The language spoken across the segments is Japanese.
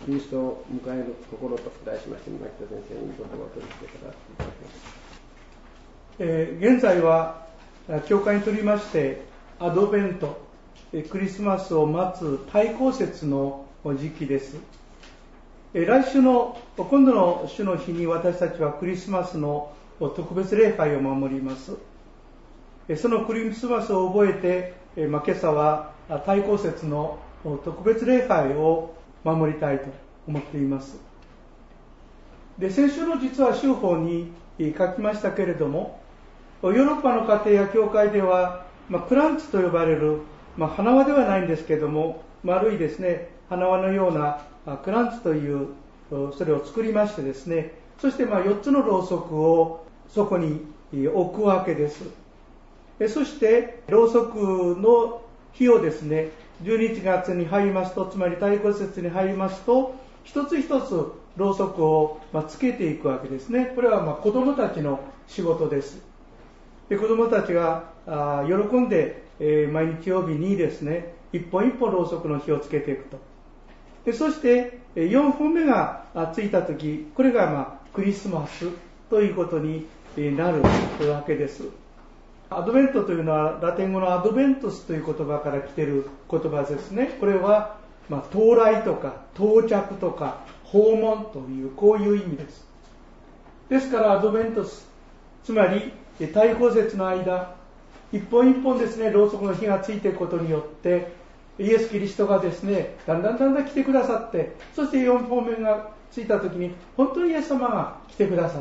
キリストを迎えるところと題しまして、牧田先生に言葉を取り付けたらいただきます。 現在は教会にとりましてアドベント、クリスマスを待つ対抗節の時期です。来週の今度の主の日に私たちはクリスマスの特別礼拝を守ります。そのクリスマスを覚えて、今朝は対抗節の特別礼拝を守りたいと思っています。で、先週の実は週報に書きましたけれども、ヨーロッパの家庭や教会では、クランツと呼ばれる、花輪ではないんですけれども、丸いですね、花輪のようなクランツというそれを作りましてですね、そして4つのろうそくをそこに置くわけです。そしてろうそくの火をですね、12月に入りますと、つまり対抗節に入りますと、一つ一つろうそくをつけていくわけですね。これは子供たちの仕事です。で、子供たちが喜んで毎日曜日にですね、一本一本ろうそくの火をつけていくと。で、そして4本目がついたとき、これがクリスマスということになるわけです。アドベントというのはラテン語のアドベントスという言葉から来ている言葉ですね。これは到来とか到着とか訪問というこういう意味です。ですからアドベントス、つまり対抗節の間、一本一本ですね、ろうそくの火がついていくことによってイエス・キリストがですね、だんだん来てくださって、そして4本目がついたときに本当にイエス様が来てくださった。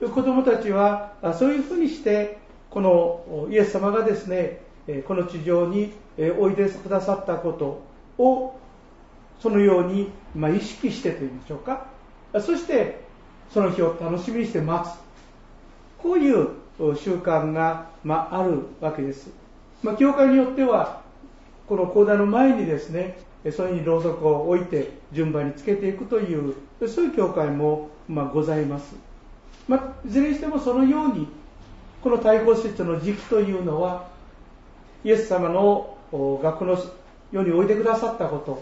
子供たちはそういうふうにしてこのイエス様がですね、この地上においでくださったことをそのように意識してといいましょうか、そしてその日を楽しみにして待つ、こういう習慣があるわけです。教会によってはこの講談の前にですね、そういうふうにろうそくを置いて順番につけていくという、そういう教会もございます。いずれにしてもそのようにこの対抗節の時期というのはイエス様のがこの世においでくださったこと、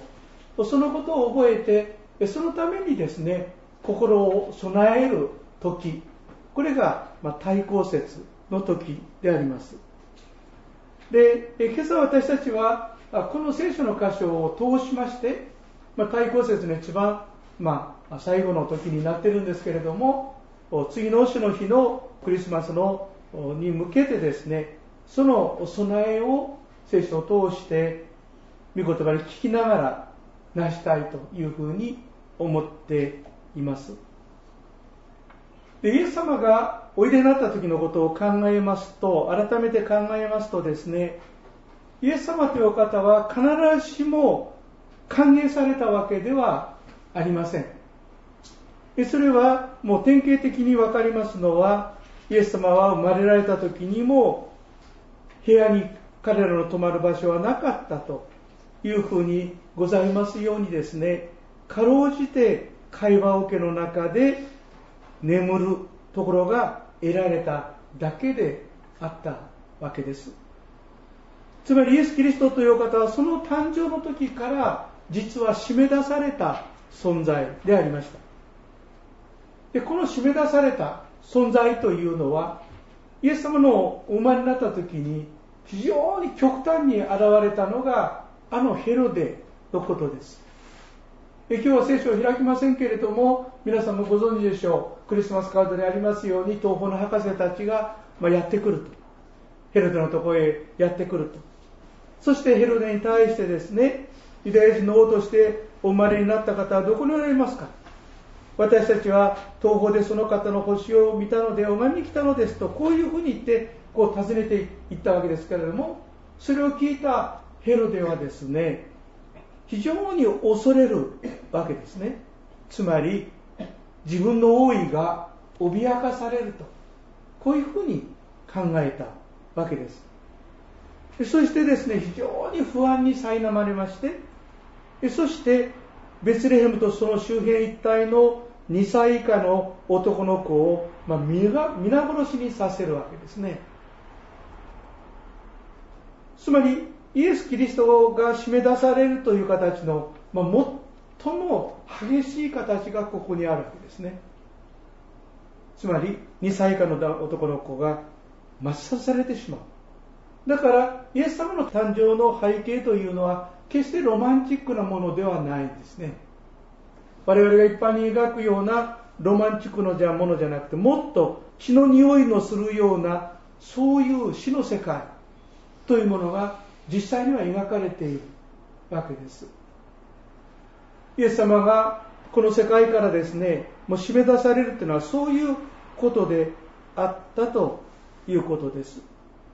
そのことを覚えて、そのためにですね、心を備える時、これが対抗節の時であります。で、今朝私たちはこの聖書の箇所を通しまして、対抗節の一番、最後の時になっているんですけれども、次の主の日のクリスマスのに向けてですね、その備えを聖書を通して御言葉に聞きながら成したいというふうに思っています。で、イエス様がおいでになった時のことを考えますと、改めて考えますとですね、イエス様というお方は必ずしも歓迎されたわけではありません。それはもう典型的に分かりますのは、イエス様は生まれられた時にも部屋に彼らの泊まる場所はなかったというふうにございますようにですね、かろうじて会話桶の中で眠るところが得られただけであったわけです。つまりイエス・キリストという方はその誕生の時から実は締め出された存在でありました。で、この締め出された存在というのは、イエス様のお生まれになった時に非常に極端に現れたのがあのヘロデのことです。今日は聖書を開きませんけれども、皆さんもご存知でしょう。クリスマスカードにありますように、東方の博士たちがやってくると、ヘロデのところへやってくると、そしてヘロデに対してですね、ユダヤ人の王としてお生まれになった方はどこにおられますか、私たちは東方でその方の星を見たので拝みに来たのですと、こういうふうに言って尋ねていったわけですけれども、それを聞いたヘロデはですね、非常に恐れるわけですね。つまり自分の王位が脅かされると、こういうふうに考えたわけです。そしてですね、非常に不安に苛まれまして、そしてベツレヘムとその周辺一帯の2歳以下の男の子を皆殺しにさせるわけですね。つまりイエス・キリストが締め出されるという形の最も激しい形がここにあるわけですね。つまり2歳以下の男の子が抹殺されてしまう。だからイエス様の誕生の背景というのは決してロマンチックなものではないんですね。我々が一般に描くようなロマンチックなものじゃなくて、もっと血の匂いのするようなそういう死の世界というものが実際には描かれているわけです。イエス様がこの世界からですね、もう締め出されるというのはそういうことであったということです。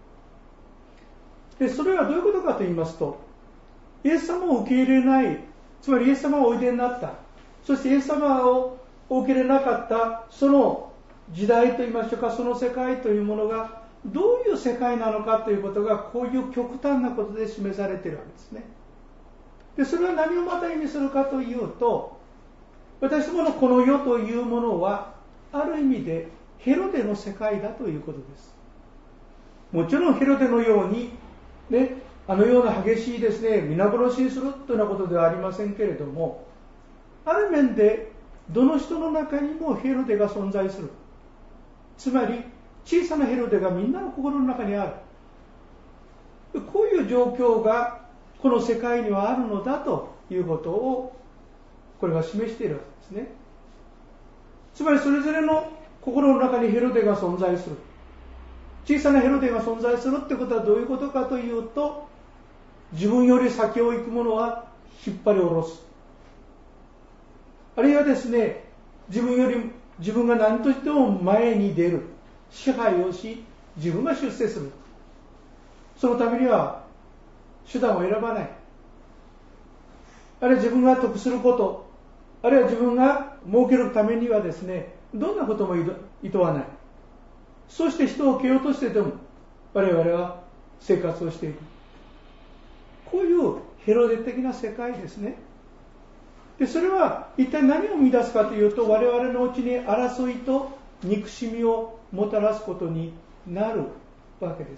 で、それはどういうことかと言いますと、イエス様を受け入れない、つまりイエス様がおいでになった、そしてイエス様を受け入れなかったその時代といいましょうか、その世界というものがどういう世界なのかということがこういう極端なことで示されているわけですね。で、それは何をまた意味するかというと、私どものこの世というものはある意味でヘロデの世界だということです。もちろんヘロデのようにね、あのような激しいですね、皆殺しにするというようなことではありませんけれども、ある面でどの人の中にもヘロデが存在する。つまり小さなヘロデがみんなの心の中にある。こういう状況がこの世界にはあるのだということをこれが示しているわけですね。つまりそれぞれの心の中にヘロデが存在する。小さなヘロデが存在するってことはどういうことかというと、自分より先を行くものは引っ張り下ろす。あるいはですね、自分が何としても前に出る、支配をし、自分が出世する。そのためには手段を選ばない。あるいは自分が得すること、あるいは自分が儲けるためにはですね、どんなことも厭わない。そして人を蹴落としてでも我々は生活をしている。こういうヘロデ的な世界ですね。で、それは一体何を生み出すかというと、我々のうちに争いと憎しみをもたらすことになるわけです。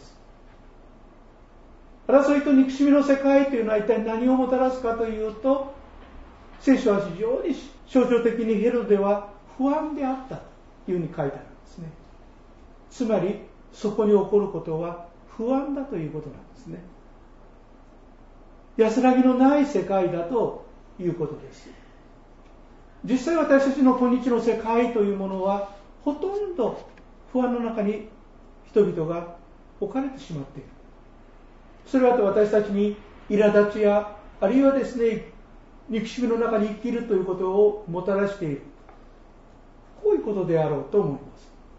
争いと憎しみの世界というのは一体何をもたらすかというと、聖書は非常に象徴的にヘロデは不安であったというふうに書いてあるんですね。つまりそこに起こることは不安だということなんですね。安らぎのない世界だということです。実際私たちの今日の世界というものはほとんど不安の中に人々が置かれてしまっている。それは私たちに苛立ちや、あるいはですね、憎しみの中に生きるということをもたらしている。こういうことであろうと思います。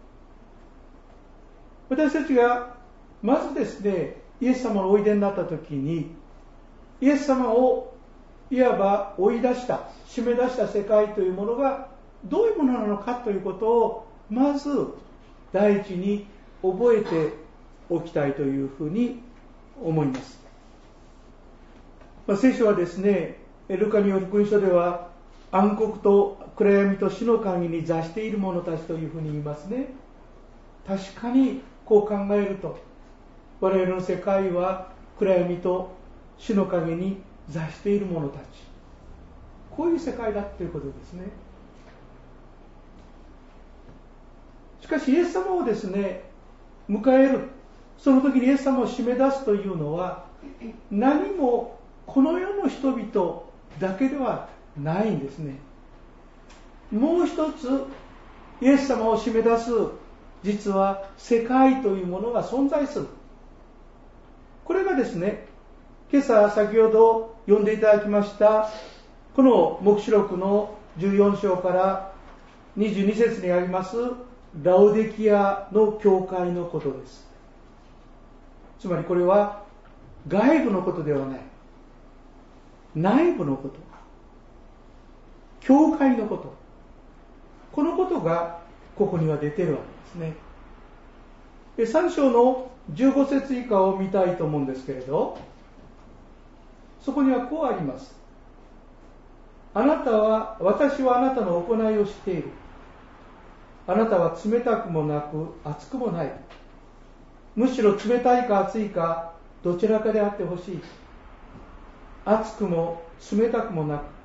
私たちがまずですね、イエス様のおいでになった時に、イエス様をいわば追い出した、締め出した世界というものがどういうものなのかということをまず第一に覚えておきたいというふうに思います。聖書はですね、ルカによる福音書では暗黒と暗闇と死の影に座している者たちというふうに言いますね。確かにこう考えると、我々の世界は暗闇と死の影に座している者たち、こういう世界だということですね。しかしイエス様をですね、迎える、その時にイエス様を締め出すというのは、何もこの世の人々だけではないんですね。もう一つイエス様を締め出す、実は世界というものが存在する。これがですね、今朝先ほど読んでいただきましたこの黙示録の14章から22節にありますラオデキアの教会のことです。つまりこれは外部のことではない、内部のこと、教会のこと、このことがここには出ているわけですね。3章の15節以下を見たいと思うんですけれど、そこにはこうあります。私はあなたの行いを知っている。あなたは冷たくもなく熱くもない。むしろ冷たいか熱いかどちらかであってほしい。熱くも冷たくもなく、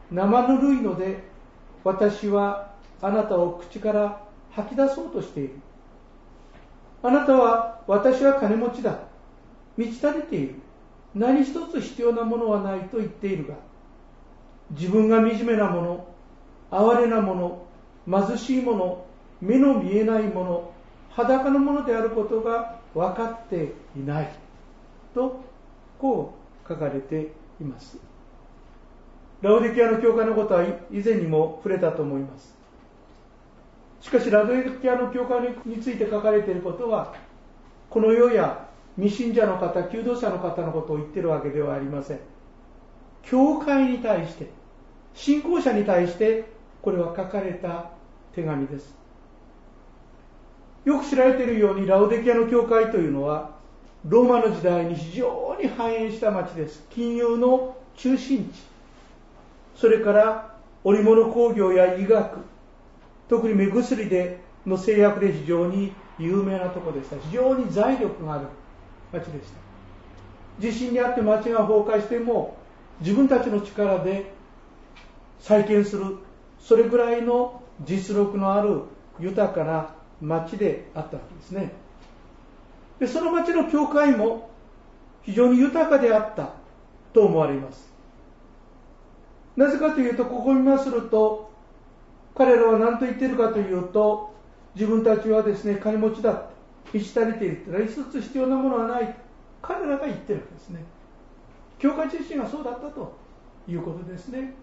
生ぬるいので私はあなたを口から吐き出そうとしている。あなたは私は金持ちだ、満ち足りている、何一つ必要なものはないと言っているが、自分が惨めなもの、哀れなもの、貧しいもの、目の見えないもの、裸のものであることが分かっていないと、こう書かれています。ラオデキアの教会のことは以前にも触れたと思います。しかしラオデキアの教会について書かれていることは、この世や未信者の方、求道者の方のことを言っているわけではありません。教会に対して、信仰者に対してこれは書かれた手紙です。よく知られているように、ラオデキアの教会というのはローマの時代に非常に繁栄した町です。金融の中心地、それから織物工業や医学、特に目薬の製薬で非常に有名なところでした。非常に財力がある町でした。地震にあって町が崩壊しても自分たちの力で再建する、それぐらいの実力のある豊かな町であったわけですね。で、その町の教会も非常に豊かであったと思われます。なぜかというと、ここを見ますると、彼らは何と言っているかというと、自分たちはですね、金持ちだ、満ち足りている、何一つ必要なものはない、彼らが言っているわけですね。教会自身がそうだったということですね。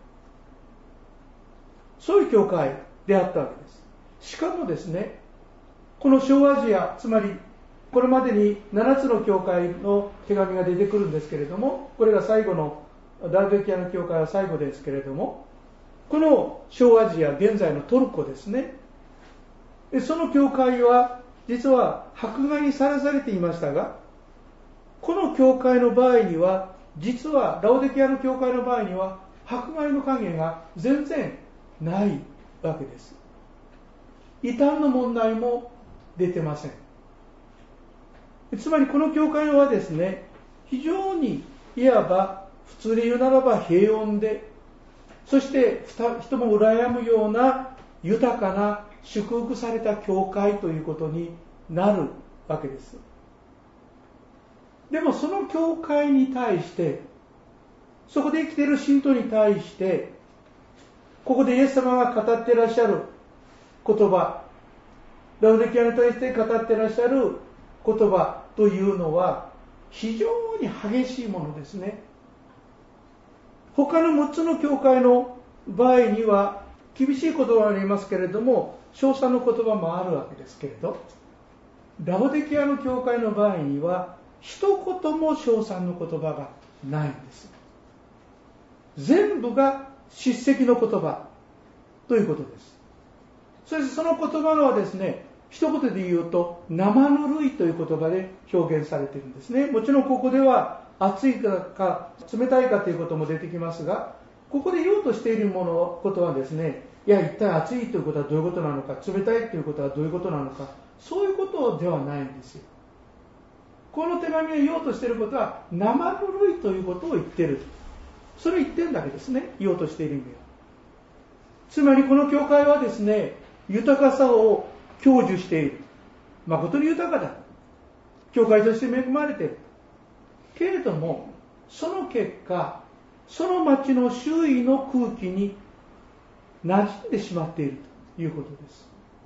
そういう教会であったわけです。しかもですね、この小アジア、つまりこれまでに7つの教会の手紙が出てくるんですけれども、これが最後のラオデキアの教会は最後ですけれども、この小アジア、現在のトルコですね、その教会は実は迫害にさらされていましたが、この教会の場合には、実はラオデキアの教会の場合には迫害の影が全然ないわけです。異端の問題も出てません。つまりこの教会はですね、非常にいわば普通で言うならば平穏で、そして人も羨むような豊かな祝福された教会ということになるわけです。でもその教会に対して、そこで生きている信徒に対して、ここでイエス様が語っていらっしゃる言葉、ラオデキアに対して語っていらっしゃる言葉というのは非常に激しいものですね。他の6つの教会の場合には厳しい言葉がありますけれども、称賛の言葉もあるわけですけれど、ラオデキアの教会の場合には一言も称賛の言葉がないんです。全部が叱責の言葉ということです。そしてその言葉はですね、一言で言うと生ぬるいという言葉で表現されているんですね。もちろんここでは熱いか冷たいかということも出てきますが、ここで言おうとしていることはですね、いや一体熱いということはどういうことなのか、冷たいということはどういうことなのか、そういうことではないんですよ。この手紙が言おうとしていることは生ぬるいということを言っている、それを言ってるだけですね、言おうとしている意味は。つまりこの教会はですね、豊かさを享受している、誠に豊かだ、教会として恵まれているけれども、その結果その町の周囲の空気に馴染んでしまっているということです。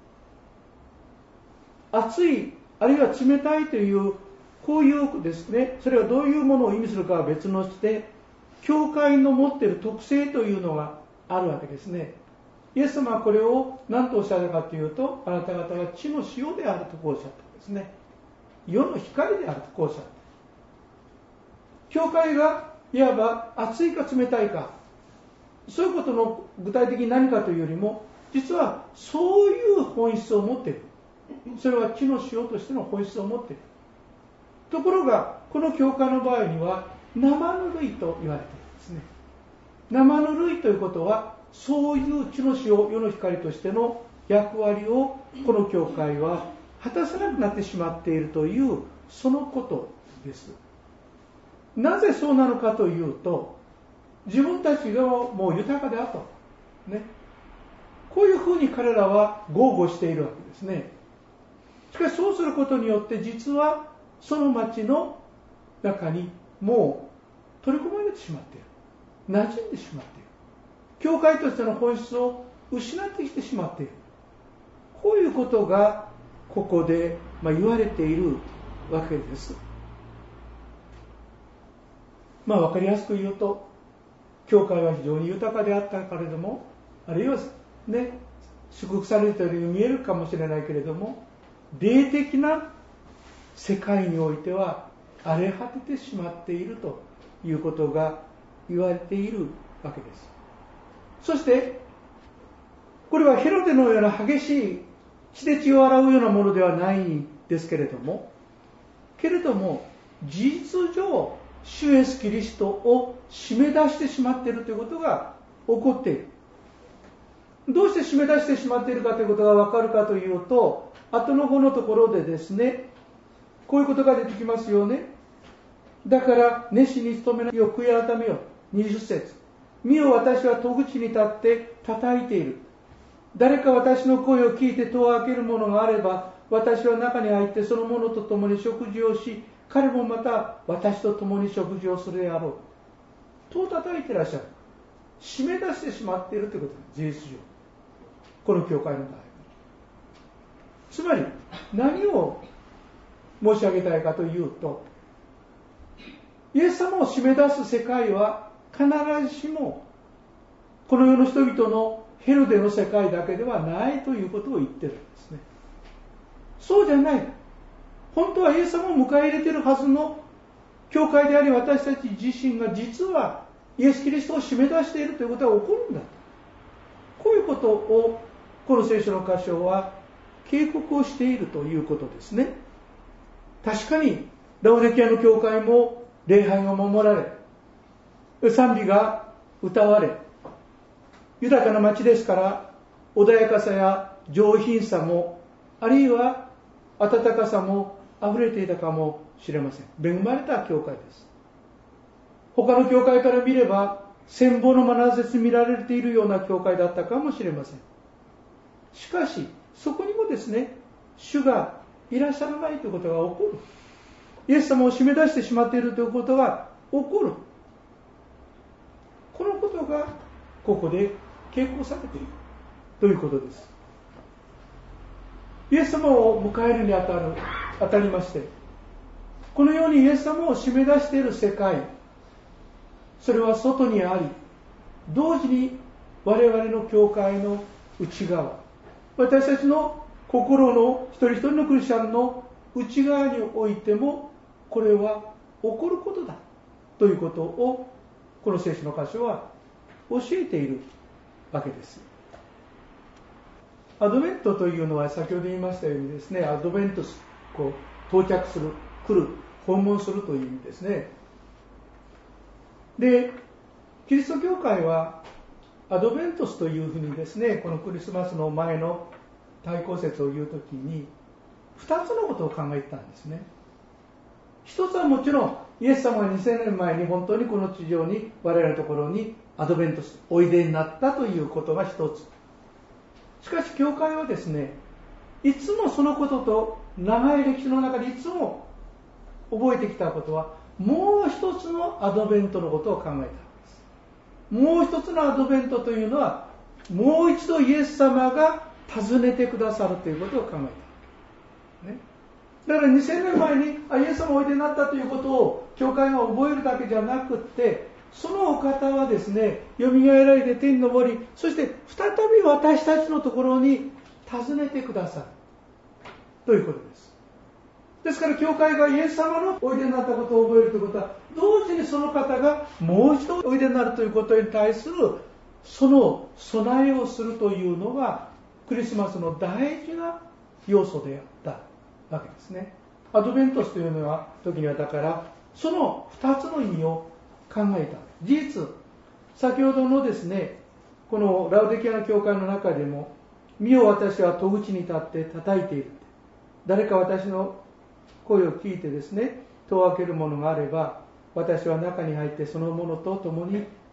熱いあるいは冷たいというこういうですね、それはどういうものを意味するかは別のして、教会の持っている特性というのがあるわけですね。イエス様はこれを何とおっしゃるかというと、あなた方は地の塩であるとこうおっしゃったんですね。世の光であるとこうおっしゃった。教会がいわば熱いか冷たいか、そういうことの具体的に何かというよりも、実はそういう本質を持っている。それは地の塩としての本質を持っている。ところがこの教会の場合には生ぬるいと言われているんですね。生ぬるいということは、そういう地の塩、世の光としての役割をこの教会は果たせなくなってしまっているという、そのことです。なぜそうなのかというと、 自分たちがもう豊かであと、ね、こういうふうに彼らは豪語しているわけですね。しかしそうすることによって実はその町の中にもう取り込まれてしまっている、馴染んでしまっている、教会としての本質を失ってきてしまっている、こういうことがここで言われているわけです。分かりやすく言うと、教会は非常に豊かであったけれども、あるいはね、祝福されているように見えるかもしれないけれども、霊的な世界においては荒れ果ててしまっているということが言われているわけです。そしてこれはヘロデのような激しい血で血を洗うようなものではないんですけれども、事実上主イエスキリストを締め出してしまっているということが起こっている。どうして締め出してしまっているかということがわかるかというと、後の方のところでですね、こういうことが出てきますよね。だから熱心に努めよ、悔い改めよ。20節、見よ、私は戸口に立って叩いている。誰か私の声を聞いて戸を開けるものがあれば、私は中に入ってその者と共に食事をし、彼もまた私と共に食事をするであろう。戸を叩いていらっしゃる。締め出してしまっているということです、事実上。この教会の場合。つまり何を申し上げたいかというと、イエス様を締め出す世界は必ずしもこの世の人々のヘロデの世界だけではないということを言ってるんですね。そうじゃない。本当はイエス様を迎え入れているはずの教会であり、私たち自身が実はイエス・キリストを締め出しているということが起こるんだ。こういうことをこの聖書の箇所は警告をしているということですね。確かにラオデキアの教会も礼拝が守られ、賛美が歌われ、豊かな町ですから穏やかさや上品さも、あるいは温かさも溢れていたかもしれません。恵まれた教会です。他の教会から見れば羨望の眼差し見られているような教会だったかもしれません。しかしそこにもですね、主がいらっしゃらないということが起こる。イエス様を締め出してしまっているということが起こる。このことがここで警告されているということです。イエス様を迎えるにあたりまして、このようにイエス様を締め出している世界、それは外にあり、同時に我々の教会の内側、私たちの心の一人一人のクリスチャンの内側においても、これは起こることだということをこの聖書の箇所は教えているわけです。アドベントというのは先ほど言いましたようにですね、アドベントス、到着する、来る、訪問するという意味ですね。で、キリスト教会はアドベントスというふうにですね、このクリスマスの前の対抗節を言うときに2つのことを考えてたんですね。一つはもちろんイエス様が2000年前に本当にこの地上に我々のところにアドベントスおいでになったということが一つ。しかし教会はですね、いつもそのことと長い歴史の中でいつも覚えてきたことは、もう一つのアドベントのことを考えたんです。もう一つのアドベントというのは、もう一度イエス様が訪ねてくださるということを考えた、ね、だから2000年前にイエス様がおいでになったということを教会が覚えるだけじゃなくって、そのお方はですね、よみがえられて天に昇り、そして再び私たちのところに訪ねてくださるということです。ですから教会がイエス様のおいでになったことを覚えるということは、同時にその方がもう一度おいでになるということに対するその備えをするというのがクリスマスの大事な要素であったわけですね。アドベントスというのは時にはだからその2つの意味を考えた。事実、先ほどのですね、このラオデキアの教会の中でも、見よ私は戸口に立って叩いている。誰か私の声を聞いてですね、戸を開けるものがあれば、私は中に入ってその者と共に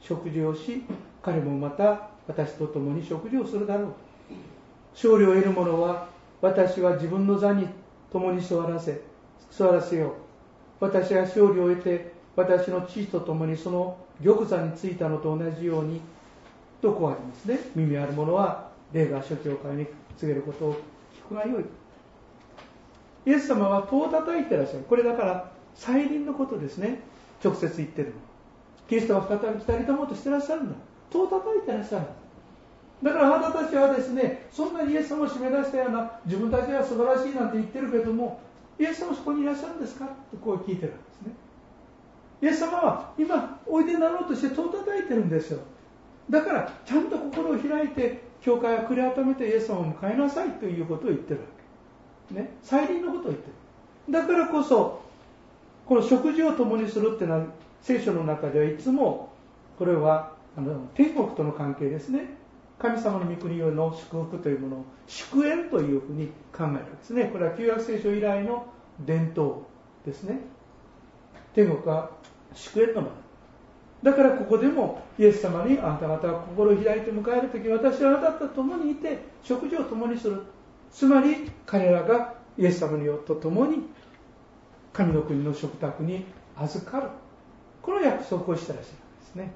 食事をし、彼もまた私と共に食事をするだろう。勝利を得る者は、私は自分の座に共に座らせよう。私が勝利を得て、私の父と共にその玉座についたのと同じように、とこうありますね。耳ある者は、霊が諸教会に告げることを聞くがよい。イエス様は戸を叩いていらっしゃる。これだから再臨のことですね。直接言ってるの。キリストは再び来たりともとしてらっしゃるんだ。戸を叩いてらっしゃる。だからあなたたちはですね、そんなにイエス様を締め出したような、自分たちは素晴らしいなんて言ってるけども、イエス様そこにいらっしゃるんですかとこう聞いてるんですね。イエス様は今おいでになろうとして戸を叩いてるんですよ。だからちゃんと心を開いて、教会は繰り改めてイエス様を迎えなさいということを言ってるわけ。ね、再臨のことを言ってる。だからこそ、この食事を共にするっていうのは、聖書の中ではいつも、これは天国との関係ですね。神様の御国の祝福というものを祝宴というふうに考えるわけですね。これは旧約聖書以来の伝統ですね。天国は祝宴の場だからここでもイエス様に、あなた方は心を開いて迎えるとき、私はあなたと共にいて食事を共にする。つまり彼らがイエス様と共に神の国の食卓に預かる、この約束をしてらっしゃるんですね。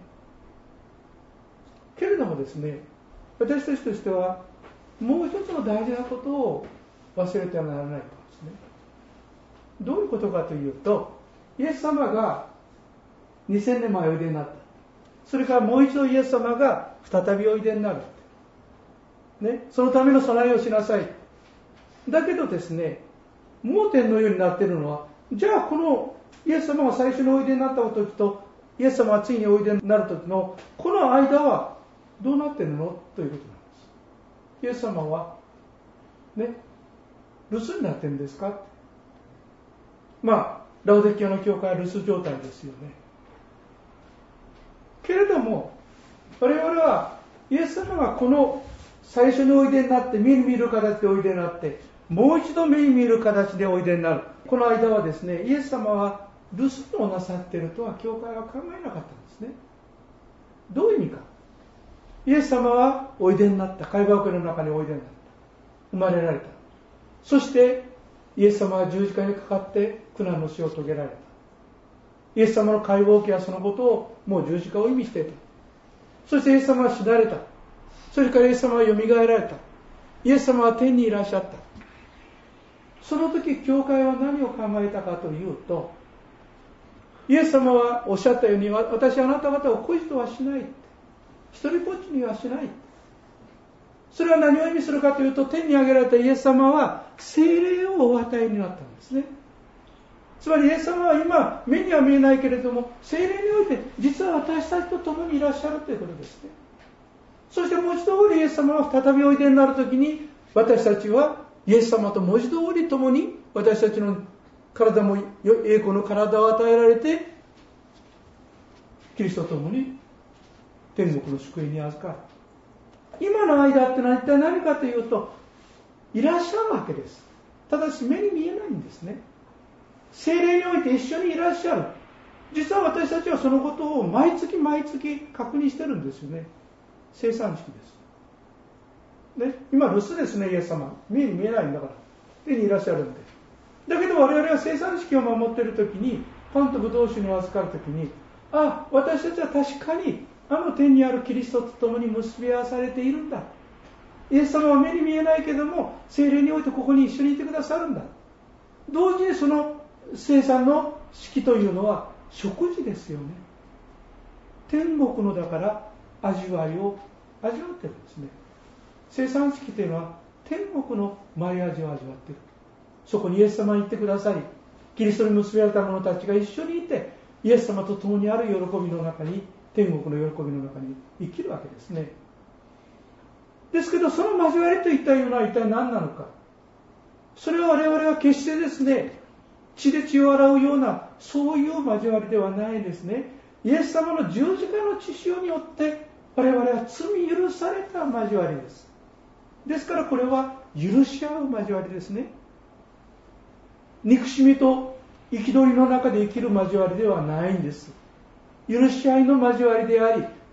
けれどもですね、私たちとしてはもう一つの大事なことを忘れてはならないとですね。どういうことかというと、イエス様が2000年前おいでになった。それからもう一度イエス様が再びおいでになる。ね、そのための備えをしなさい。だけどですね、盲点のようになっているのは、じゃあこのイエス様が最初においでになった時と、イエス様がついにおいでになる時のこの間はどうなっているのということなんです。イエス様はね、留守になっているんですか。ラオデキアの教会は留守状態ですよね。けれども我々はイエス様がこの最初においでになって、目に見る形でおいでになって、もう一度目に見る形でおいでになる、この間はですね、イエス様は留守をなさっているとは教会は考えなかったんですね。どういう意味か。イエス様はおいでになった。会話の中においでになった。生まれられた。そしてイエス様は十字架にかかって苦難の死を遂げられた。イエス様の会話記はそのことをもう十字架を意味していた。そしてイエス様は死なれた。それからイエス様はよみがえられた。イエス様は天にいらっしゃった。その時教会は何を考えたかというと、イエス様はおっしゃったように、私はあなた方を孤児とはしない、一人ぼっちにはしない。それは何を意味するかというと、天に上げられたイエス様は聖霊をお与えになったんですね。つまりイエス様は今目には見えないけれども、聖霊において実は私たちと共にいらっしゃるということですね。そして文字通りイエス様は再びおいでになるときに、私たちはイエス様と文字通り共に、私たちの体も栄光の体を与えられて、キリストと共に天国の祝福に預かる。今の間ってのは一体何かというと、いらっしゃるわけです。ただし目に見えないんですね。聖霊において一緒にいらっしゃる。実は私たちはそのことを毎月毎月確認してるんですよね。生産式です。ね、今留守ですね、イエス様。目に見えないんだから。手にいらっしゃるんで。だけど我々は生産式を守っているときに、パンとブドウ酒に預かるときに、私たちは確かにあの天にあるキリストと共に結び合わされているんだ。イエス様は目に見えないけども、聖霊においてここに一緒にいてくださるんだ。同時にその生産の式というのは食事ですよね。天国のだから味わいを味わってるんですね。生産式というのは天国のマリアージュを味わっている。そこにイエス様に行ってくださり、キリストに結びられた者たちが一緒にいて、イエス様と共にある喜びの中に、天国の喜びの中に生きるわけですね。ですけど、その交わりといったような一体何なのか。それは我々は決してですね、血で血を洗うようなそういう交わりではないですね。イエス様の十字架の血潮によって我々は罪許された交わりです。ですからこれは許し合う交わりですね。憎しみと憤りの中で生きる交わりではないんです。許し合いの交わりであり、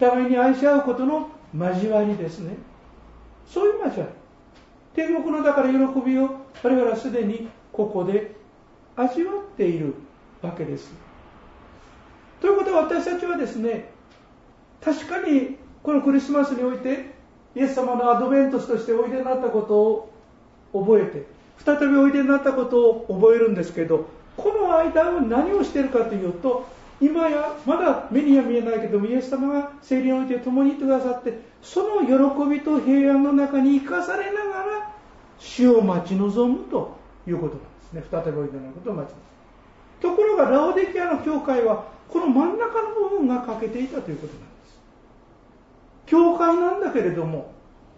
互いに愛し合うことの交わりですね。そういう交わり。天国のだから喜びを我々はすでにここで味わっているわけです。ということは私たちはですね、確かにこのクリスマスにおいてイエス様のアドベントスとしておいでになったことを覚えて、再びおいでになったことを覚えるんですけど、この間は何をしているかというと、今やまだ目には見えないけども、イエス様が聖霊において共にいてくださって、その喜びと平安の中に生かされながら主を待ち望むということなんですね。再びおいでになることを待ち望む。ところがラオデキアの教会はこの真ん中の部分が欠けていたということなんです。教会なんだけれども、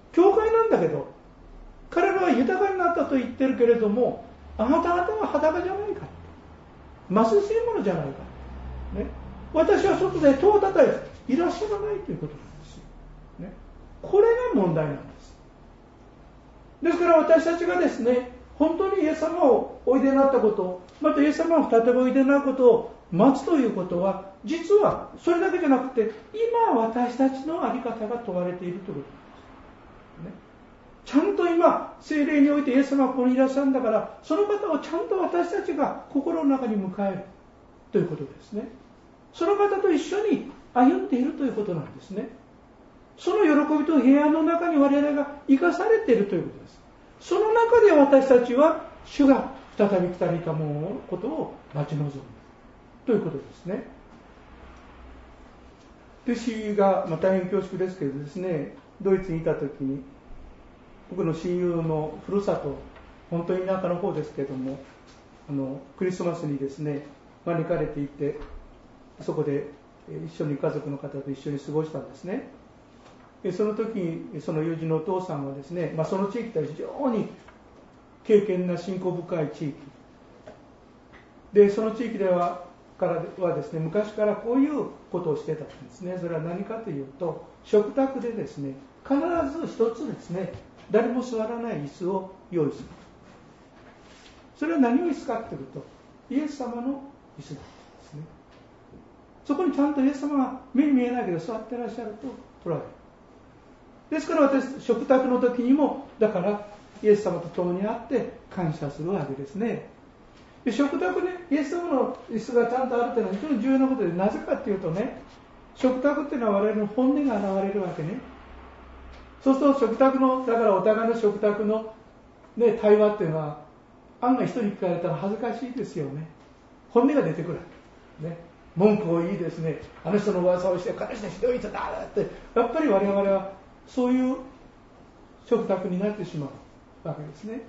彼らは豊かになったと言ってるけれども、あなた方は裸じゃないか、貧しいものじゃないか、ね、私は外で戸を叩いていらっしゃらないということなんですよ、ね、これが問題なんです。ですから私たちがですね、本当にイエス様をおいでになったことを、またイエス様を再びおいでになることを待つということは、実はそれだけじゃなくて、今私たちの在り方が問われているということなんです、ね。ちゃんと今聖霊においてイエス様がここにいらっしゃるんだから、その方をちゃんと私たちが心の中に迎えるということですね。その方と一緒に歩んでいるということなんですね。その喜びと平安の中に我々が生かされているということです。その中で私たちは主が再び来たりたもののことを待ち望むということですね。私が、大変恐縮ですけどですね、ドイツにいた時に、僕の親友のふるさと、本当に田舎の方ですけれども、クリスマスにですね招かれていて、そこで一緒に家族の方と一緒に過ごしたんですね。その時その友人のお父さんはですね、その地域では非常に敬虔な信仰深い地域で、その地域ではですね、昔からこういうことをしてたんですね。それは何かというと、食卓でですね、必ず一つですね、誰も座らない椅子を用意する。それは何を椅子かというと、イエス様の椅子だったんですね。そこにちゃんとイエス様が目に見えないけど座ってらっしゃると捉える。ですから私、食卓の時にもだからイエス様と共に会って感謝するわけですね。で、食卓でイエス様の椅子がちゃんとあるというのは非常に重要なことで、なぜかというとね、食卓っていうのは我々の本音が現れるわけね。そうすると食卓の、だからお互いの食卓の、対話っていうのは案外人に聞かれたら恥ずかしいですよね。本音が出てくる、ね、文句を言いですね、あの人の噂をして彼氏ひどい人だって、やっぱり我々はそういう食卓になってしまうわけですね。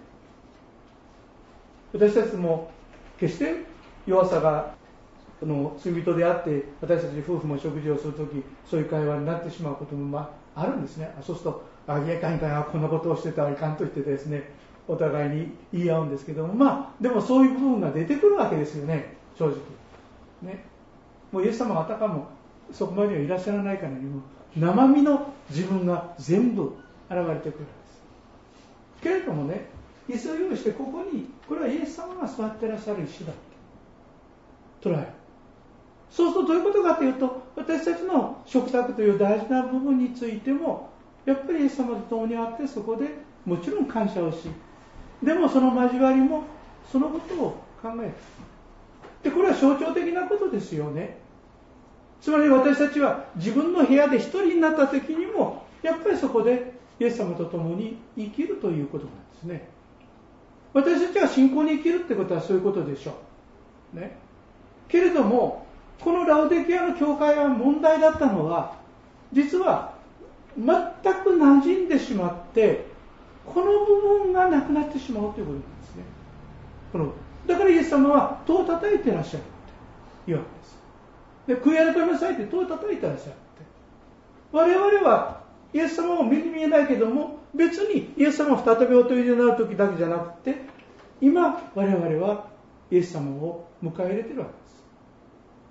私たちも決して弱さが罪人であって、私たち夫婦も食事をするときそういう会話になってしまうこともあるんですね。そうするといやいかんこんなことをしてたらいかんと言ってですね、お互いに言い合うんですけども、でもそういう部分が出てくるわけですよね、正直ね。もうイエス様はあたかもそこまではいらっしゃらないかのように、生身の自分が全部現れてくるんですけれどもね、椅子を用意して、ここにこれはイエス様が座ってらっしゃる椅子だと捉える。そうするとどういうことかというと、私たちの食卓という大事な部分についてもやっぱりイエス様と共にあって、そこでもちろん感謝をし、でもその交わりもそのことを考える。で、これは象徴的なことですよね。つまり私たちは自分の部屋で一人になった時にもやっぱりそこでイエス様と共に生きるということなんですね。私たちは信仰に生きるってことはそういうことでしょう、ね、けれどもこのラオデキアの教会は問題だったのは、実は全く馴染んでしまってこの部分がなくなってしまうということなんですね。だからイエス様は戸を叩いていらっしゃるというわけです。で、悔い改めなさいって戸を叩いていらっしゃるって。我々はイエス様を目に見えないけども、別にイエス様を再びお取りになる時だけじゃなくて、今我々はイエス様を迎え入れているわけです。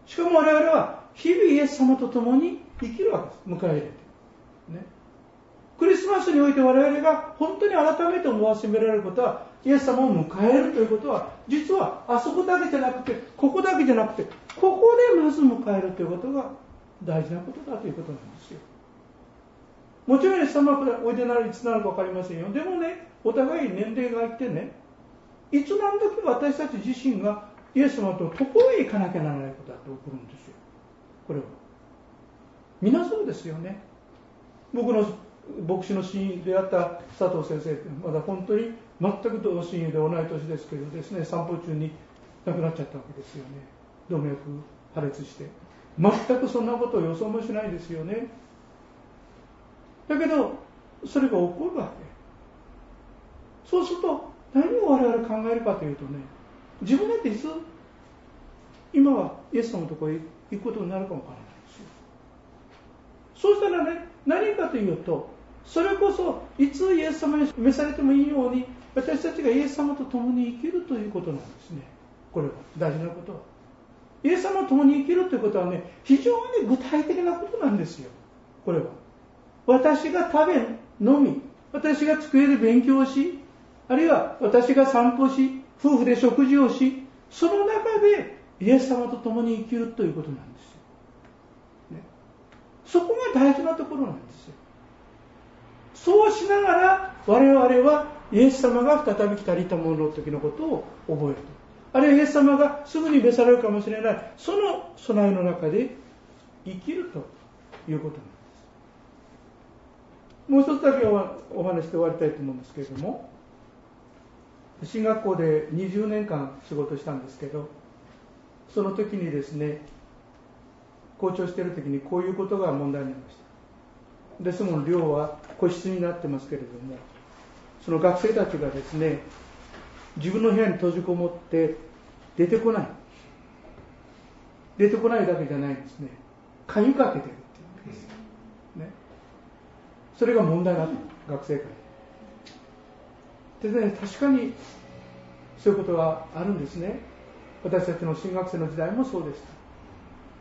しかも我々は日々イエス様と共に生きるわけです。迎え入れて、ね、クリスマスにおいて我々が本当に改めて思わしめられることは、イエス様を迎えるということは、実はあそこだけじゃなくて、ここだけじゃなくて、ここでまず迎えるということが大事なことだということなんですよ。もちろんイエス様がおいでになるいつなるか分かりませんよ。でもね、お互い年齢がいってね、いつ何時私たち自身がイエス様とところへ行かなきゃならないことだと起こるんですよ。これは皆そうですよね。僕の牧師の親友であった佐藤先生、まだ本当に全く同親友で同い年ですけどですね、散歩中に亡くなっちゃったわけですよね。動脈破裂して、全くそんなことを予想もしないですよね。だけどそれが起こるわけ。そうすると何を我々考えるかというとね、自分だっていつ今はイエス様のところへ行くことになるかもわからないんですよ。そうしたらね、何かというと、それこそいつイエス様に召されてもいいように私たちがイエス様と共に生きるということなんですね。これは大事なことは、イエス様と共に生きるということはね、非常に具体的なことなんですよ。これは私が食べ飲み、私が机で勉強し、あるいは私が散歩し、夫婦で食事をし、その中でイエス様と共に生きるということなんですよ、ね、そこが大事なところなんですよ。そうしながら我々はイエス様が再び来たりたものの時のことを覚えると、あるいはイエス様がすぐに召されるかもしれない、その備えの中で生きるということなんです。もう一つだけお話して終わりたいと思うんですけれども、進学校で20年間仕事したんですけど、その時にですね、校長している時にこういうことが問題になりました。ですもん寮は個室になってますけれども、その学生たちがですね、自分の部屋に閉じこもって出てこないだけじゃないんですね、鍵かけてるっていうんです、ね、それが問題になっている、学生会でね、確かにそういうことがあるんですね。私たちの新学生の時代もそうでした。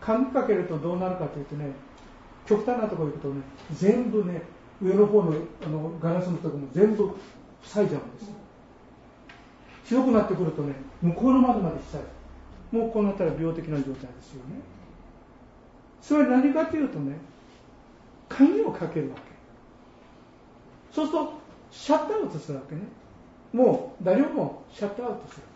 鍵かけるとどうなるかというとね、極端なところに行くとね、全部ね、上の方のガラスのところも全部塞いじゃうんですよ。ひどくなってくるとね、向こうの窓まで塞いじゃう。もうこうなったら病的な状態ですよね。つまり何かというとね、鍵をかけるわけ。そうするとシャットアウトするわけね。もう誰もシャットアウトす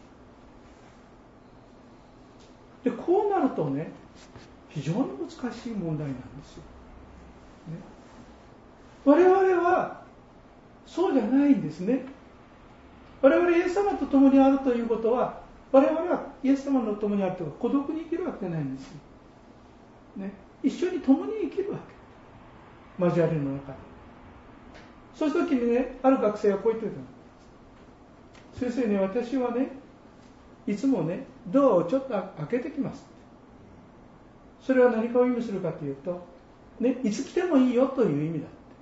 る。でこうなるとね、非常に難しい問題なんですよ、ね、我々はそうじゃないんですね。我々イエス様と共にあるということは、我々はイエス様の共にあるというか孤独に生きるわけじゃないんですよ、ね、一緒に共に生きるわけ、交わりの中で。そうした時にね、ある学生がこう言ってたの。先生ね、私はね、いつもね、ドアをちょっと開けてきます。それは何かを意味するかというと、ね、いつ来てもいいよという意味だ。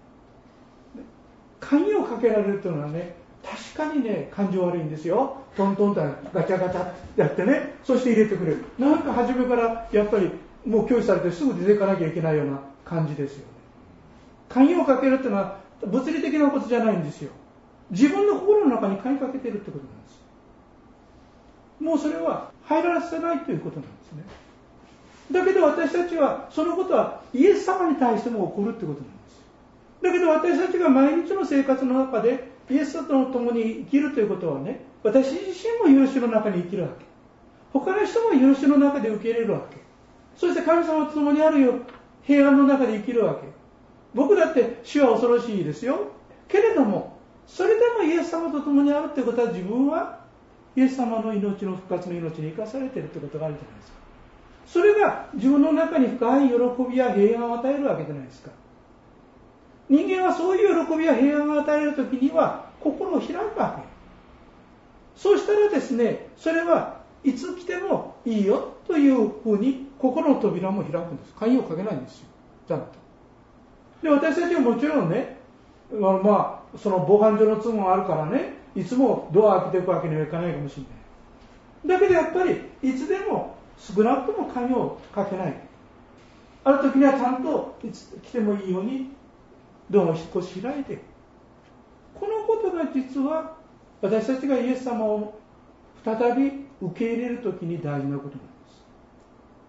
鍵をかけられるというのはね、確かにね、感情悪いんですよ。トントンとガチャガチャってやってね、そして入れてくれる。なんか初めからやっぱりもう拒否されてすぐ出ていかなきゃいけないような感じですよね。鍵をかけるというのは物理的なことじゃないんですよ。自分の心の中に鍵かけているということなんです。もうそれは入らせないということなんですね。だけど私たちはそのことはイエス様に対しても起こるということなんです。だけど私たちが毎日の生活の中でイエスと共に生きるということはね、私自身も許しの中に生きるわけ、他の人も許しの中で受け入れるわけ、そして神様と共にあるよ平安の中で生きるわけ。僕だって死は恐ろしいですよ。けれどもそれでもイエス様と共にあるということは、自分はイエス様の命の復活の命に生かされているということがあるじゃないですか。それが自分の中に深い喜びや平安を与えるわけじゃないですか。人間はそういう喜びや平安を与えるときには心を開くわけ。そうしたらですね、それはいつ来てもいいよというふうに心の扉も開くんです。鍵をかけないんですよ、ちゃんと。で、私たちはもちろんね、その防犯上の都合があるからね、いつもドアを開けていくわけにはいかないかもしれない。だけどやっぱりいつでも少なくとも鍵をかけない。ある時にはちゃんといつ来てもいいようにドアを少し開いて、このことが実は私たちがイエス様を再び受け入れるときに大事なことなんです。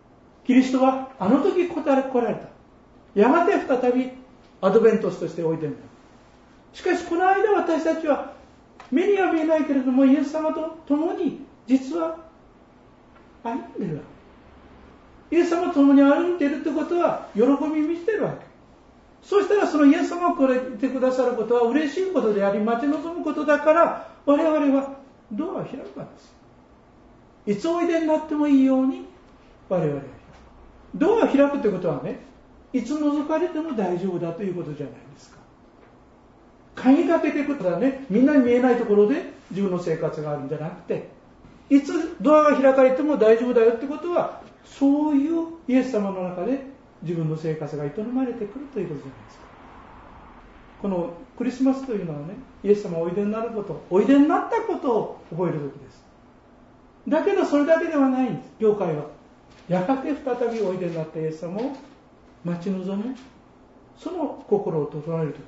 キリストはあの時来られた。やがて再びアドベントスとしておいでになる。しかしこの間私たちは目には見えないけれどもイエス様と共に実は歩んでいるわけ。イエス様と共に歩んでいるということは喜びに満ちているわけ。そうしたらそのイエス様が来られてくださることは嬉しいことであり待ち望むことだから、我々はドアを開くわけです。いつおいでになってもいいように我々は開く。ドアを開くということはね、いつ覗かれても大丈夫だということじゃないですか。鍵かけていくことはね、みんなに見えないところで自分の生活があるんじゃなくて、いつドアが開かれても大丈夫だよってことは、そういうイエス様の中で自分の生活が営まれてくるということじゃないですか。このクリスマスというのはね、イエス様がおいでになること、おいでになったことを覚える時です。だけどそれだけではないんです。教会はやがて再びおいでになったイエス様を待ち望む、その心を整える時です。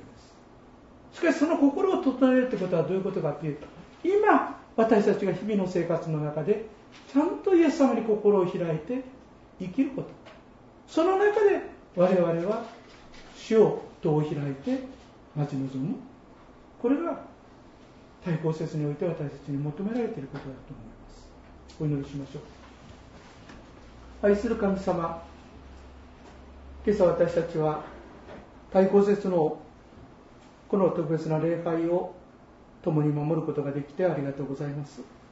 しかしその心を整えるということはどういうことかというと、今私たちが日々の生活の中でちゃんとイエス様に心を開いて生きること、その中で我々は主を戸を開いて待ち望む、これが対抗節において私たちに求められていることだと思います。お祈りしましょう。愛する神様、今朝私たちは対抗節のこの特別な礼拝を共に守ることができてありがとうございます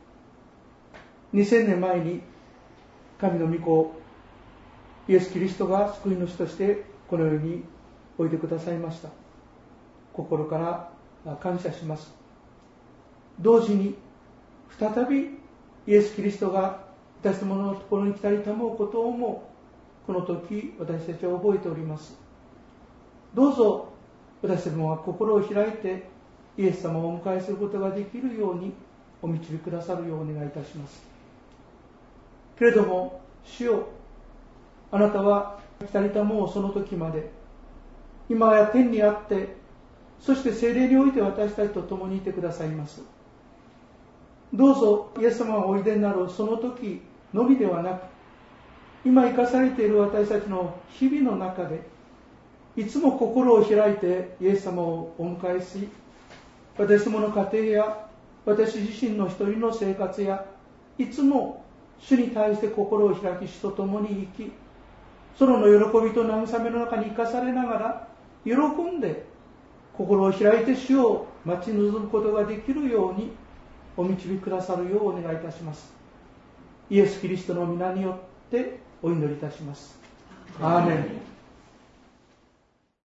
。2000年前に神の御子イエス・キリストが救い主としてこの世においでくださいました。心から感謝します。同時に再びイエス・キリストが私どものところに来たりたもうことをもこの時私たちは覚えております。どうぞ私どもは心を開いてイエス様をお迎えすることができるようにお導きくださるようお願いいたします。けれども主よ、あなたは来たりたもうその時まで今や天にあって、そして聖霊において私たちと共にいてくださいます。どうぞイエス様がおいでになるその時のみではなく、今生かされている私たちの日々の中でいつも心を開いてイエス様をお迎えし、私どもの家庭や私自身の一人の生活やいつも主に対して心を開き主と共に生き、その喜びと慰めの中に生かされながら喜んで心を開いて主を待ち望むことができるようにお導きくださるようお願いいたします。イエス・キリストの皆によってお祈りいたします。アーメン。